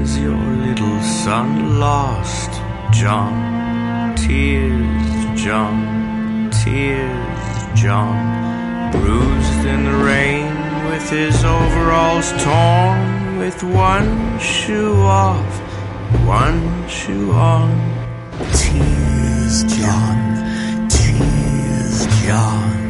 Is your little son lost, John? Tears, John, tears, John. Bruised in the rain, with his overalls torn, with one shoe off, one shoe on. Tears, John, tears, John.